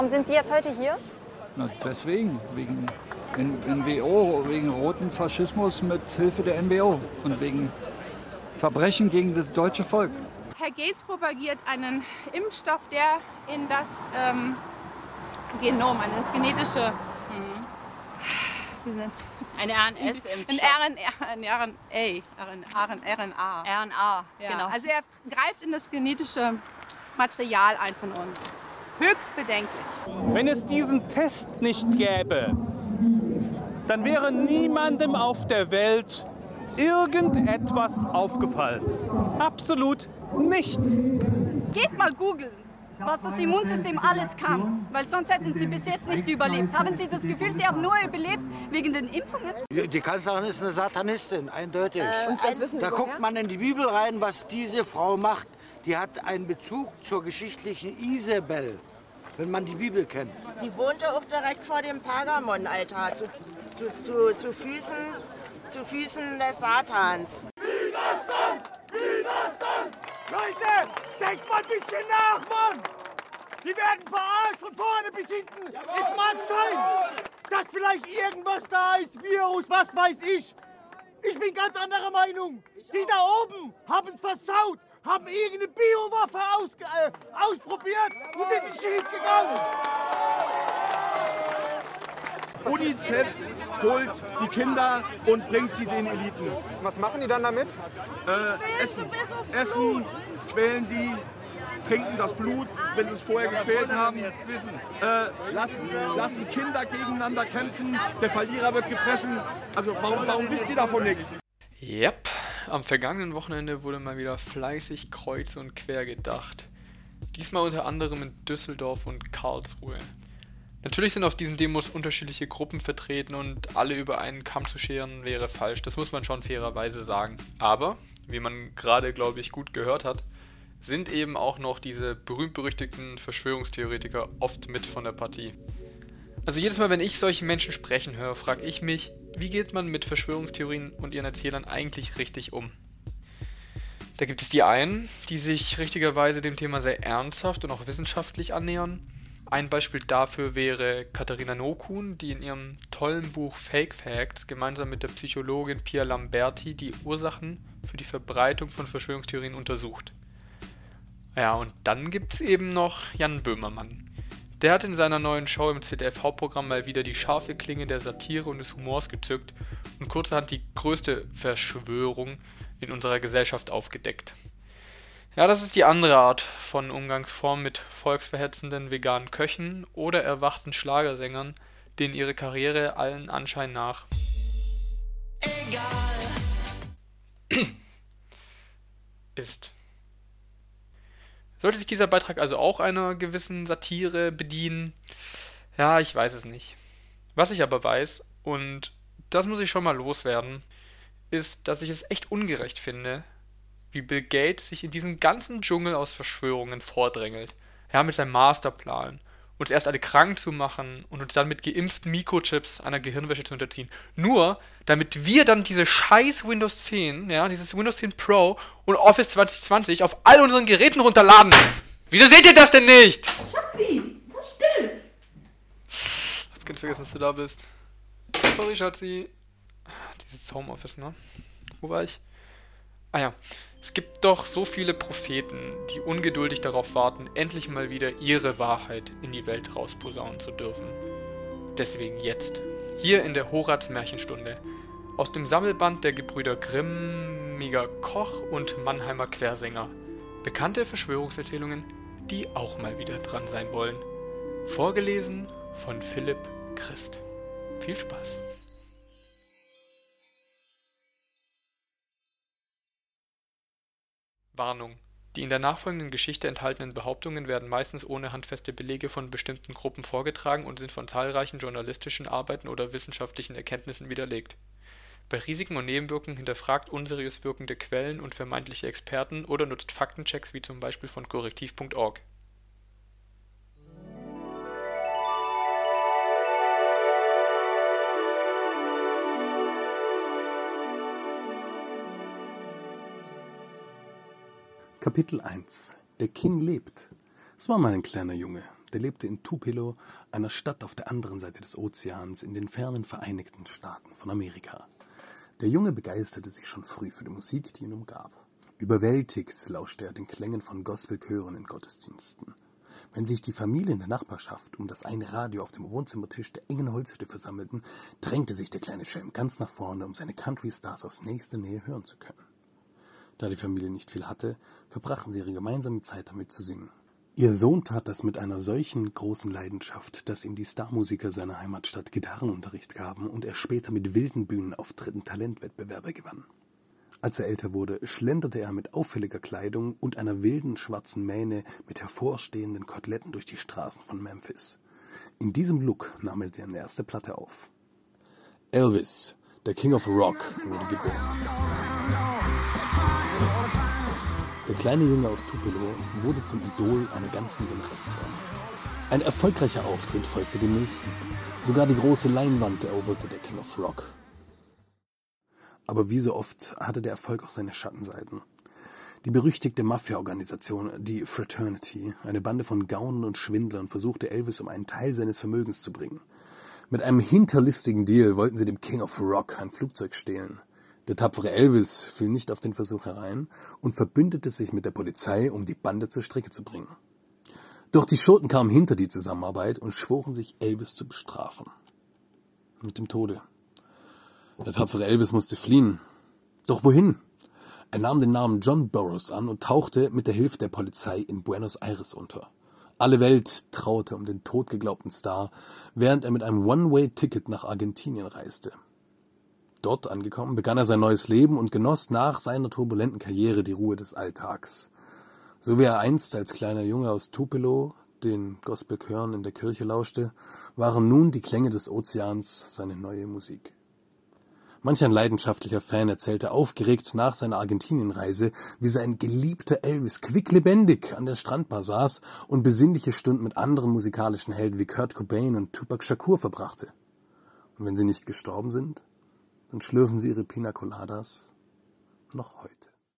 Warum sind Sie jetzt heute hier? Na, deswegen, wegen NWO, wegen roten Faschismus mit Hilfe der NWO und wegen Verbrechen gegen das deutsche Volk. Herr Gates propagiert einen Impfstoff, der in das Genom, ins genetische... Eine RNS-Impfstoff. RNA. RNA, Ja. genau. Also er greift in das genetische Material ein von uns. Höchst bedenklich. Wenn es diesen Test nicht gäbe, dann wäre niemandem auf der Welt irgendetwas aufgefallen. Absolut nichts. Geht mal googeln, was das Immunsystem alles kann, weil sonst hätten Sie bis jetzt nicht überlebt. Haben Sie das Gefühl, Sie haben nur überlebt wegen den Impfungen? Die Kanzlerin ist eine Satanistin, eindeutig. Und das wissen Sie Da woher? guckt man in die Bibel rein, was diese Frau macht. Die hat einen Bezug zur geschichtlichen Isabel, wenn man die Bibel kennt. Die wohnte auch direkt vor dem Pergamon-Altar, zu Füßen des Satans. Widerstand! Widerstand! Leute, denkt mal ein bisschen nach, Mann! Die werden verarscht von vorne bis hinten. Es mag sein, dass vielleicht irgendwas da ist, Virus, was weiß ich. Ich bin ganz anderer Meinung. Die da oben haben es versaut, haben irgendeine Biowaffe ausprobiert und es ist schief gegangen. UNICEF holt die Kinder und bringt sie den Eliten. Was machen die dann damit? Essen, quälen die, trinken das Blut, wenn sie es vorher gequält haben. Lassen Kinder gegeneinander kämpfen, der Verlierer wird gefressen. Also warum wisst ihr davon nichts? Yep, am vergangenen Wochenende wurde mal wieder fleißig kreuz und quer gedacht. Diesmal unter anderem in Düsseldorf und Karlsruhe. Natürlich sind auf diesen Demos unterschiedliche Gruppen vertreten und alle über einen Kamm zu scheren wäre falsch, das muss man schon fairerweise sagen. Aber, wie man gerade, glaube ich, gut gehört hat, sind eben auch noch diese berühmt-berüchtigten Verschwörungstheoretiker oft mit von der Partie. Also jedes Mal, wenn ich solche Menschen sprechen höre, frage ich mich, wie geht man mit Verschwörungstheorien und ihren Erzählern eigentlich richtig um? Da gibt es die einen, die sich richtigerweise dem Thema sehr ernsthaft und auch wissenschaftlich annähern. Ein Beispiel dafür wäre Katharina Nokun, die in ihrem tollen Buch Fake Facts gemeinsam mit der Psychologin Pia Lamberti die Ursachen für die Verbreitung von Verschwörungstheorien untersucht. Ja, und dann gibt's eben noch Jan Böhmermann. Der hat in seiner neuen Show im ZDF-Hauptprogramm mal wieder die scharfe Klinge der Satire und des Humors gezückt und kurzerhand die größte Verschwörung in unserer Gesellschaft aufgedeckt. Ja, das ist die andere Art von Umgangsform mit volksverhetzenden veganen Köchen oder erwachten Schlagersängern, denen ihre Karriere allen Anschein nach ist. Sollte sich dieser Beitrag also auch einer gewissen Satire bedienen? Ja, ich weiß es nicht. Was ich aber weiß, und das muss ich schon mal loswerden, ist, dass ich es echt ungerecht finde, wie Bill Gates sich in diesen ganzen Dschungel aus Verschwörungen vordrängelt. Ja, mit seinem Masterplan. Uns erst alle krank zu machen und uns dann mit geimpften Mikrochips einer Gehirnwäsche zu unterziehen. Nur, damit wir dann diese scheiß Windows 10, ja, dieses Windows 10 Pro und Office 2020 auf all unseren Geräten runterladen. Wieso seht ihr das denn nicht? Schatzi, sei still. Hab ganz vergessen, dass du da bist. Sorry, Schatzi. Dieses Homeoffice, ne? Wo war ich? Ah ja. Es gibt doch so viele Propheten, die ungeduldig darauf warten, endlich mal wieder ihre Wahrheit in die Welt rausposaunen zu dürfen. Deswegen jetzt, hier in der Horaz Märchenstunde, aus dem Sammelband der Gebrüder Grimmiger Koch und Mannheimer Quersänger, bekannte Verschwörungserzählungen, die auch mal wieder dran sein wollen. Vorgelesen von Philipp Christ. Viel Spaß! Warnung. Die in der nachfolgenden Geschichte enthaltenen Behauptungen werden meistens ohne handfeste Belege von bestimmten Gruppen vorgetragen und sind von zahlreichen journalistischen Arbeiten oder wissenschaftlichen Erkenntnissen widerlegt. Bei Risiken und Nebenwirkungen hinterfragt unseriös wirkende Quellen und vermeintliche Experten oder nutzt Faktenchecks wie zum Beispiel von korrektiv.org. Kapitel 1. Der King lebt. Es war mal ein kleiner Junge, der lebte in Tupelo, einer Stadt auf der anderen Seite des Ozeans in den fernen Vereinigten Staaten von Amerika. Der Junge begeisterte sich schon früh für die Musik, die ihn umgab. Überwältigt lauschte er den Klängen von Gospelchören in Gottesdiensten. Wenn sich die Familie in der Nachbarschaft um das eine Radio auf dem Wohnzimmertisch der engen Holzhütte versammelten, drängte sich der kleine Schelm ganz nach vorne, um seine Country-Stars aus nächster Nähe hören zu können. Da die Familie nicht viel hatte, verbrachten sie ihre gemeinsame Zeit damit zu singen. Ihr Sohn tat das mit einer solchen großen Leidenschaft, dass ihm die Starmusiker seiner Heimatstadt Gitarrenunterricht gaben und er später mit wilden Bühnenauftritten Talentwettbewerbe gewann. Als er älter wurde, schlenderte er mit auffälliger Kleidung und einer wilden schwarzen Mähne mit hervorstehenden Koteletten durch die Straßen von Memphis. In diesem Look nahm er seine erste Platte auf. Elvis, der King of Rock, wurde geboren. Der kleine Junge aus Tupelo wurde zum Idol einer ganzen Generation. Ein erfolgreicher Auftritt folgte dem nächsten. Sogar die große Leinwand eroberte der King of Rock. Aber wie so oft hatte der Erfolg auch seine Schattenseiten. Die berüchtigte Mafia-Organisation, die Fraternity, eine Bande von Gaunern und Schwindlern, versuchte Elvis um einen Teil seines Vermögens zu bringen. Mit einem hinterlistigen Deal wollten sie dem King of Rock ein Flugzeug stehlen. Der tapfere Elvis fiel nicht auf den Versuch herein und verbündete sich mit der Polizei, um die Bande zur Strecke zu bringen. Doch die Schurken kamen hinter die Zusammenarbeit und schworen sich, Elvis zu bestrafen. Mit dem Tode. Der tapfere Elvis musste fliehen. Doch wohin? Er nahm den Namen John Burroughs an und tauchte mit der Hilfe der Polizei in Buenos Aires unter. Alle Welt trauerte um den totgeglaubten Star, während er mit einem One-Way-Ticket nach Argentinien reiste. Dort angekommen, begann er sein neues Leben und genoss nach seiner turbulenten Karriere die Ruhe des Alltags. So wie er einst als kleiner Junge aus Tupelo den Gospelchören in der Kirche lauschte, waren nun die Klänge des Ozeans seine neue Musik. Manch ein leidenschaftlicher Fan erzählte aufgeregt nach seiner Argentinienreise, wie sein geliebter Elvis quicklebendig an der Strandbar saß und besinnliche Stunden mit anderen musikalischen Helden wie Kurt Cobain und Tupac Shakur verbrachte. Und wenn sie nicht gestorben sind, dann schlürfen sie ihre Pina Coladas noch heute.